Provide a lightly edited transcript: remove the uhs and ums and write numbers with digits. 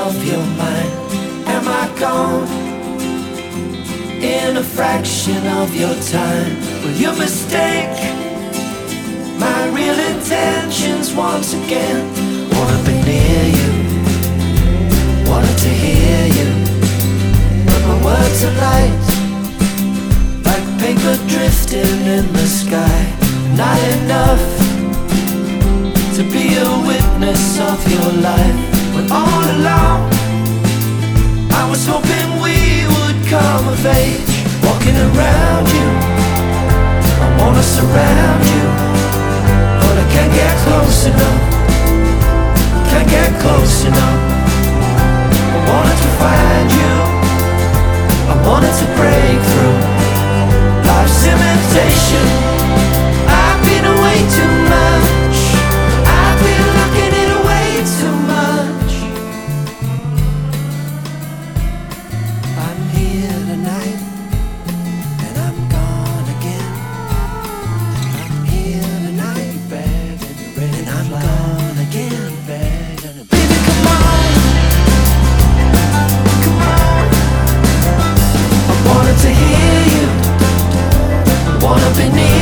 of your mind. Am I gone in a fraction of your time? Will you mistake my real intentions once again? Wanna be near you, wanted to hear you, but my words are light, like paper drifting in the sky. Not enough to be a witness of your life. When all along I was hoping we would come of age. Walking around you, I wanna surround you, but I can't get close enough, can't get close enough. I wanted to find you, I wanted to break through life's imitation. I've been away too much, I've been looking it away too much. I'm here tonight and I'm gone again. I'm here tonight, begging you, ready and I'm gone again, begging you. Baby, come on, come on. I wanted to hear you, I wanna be near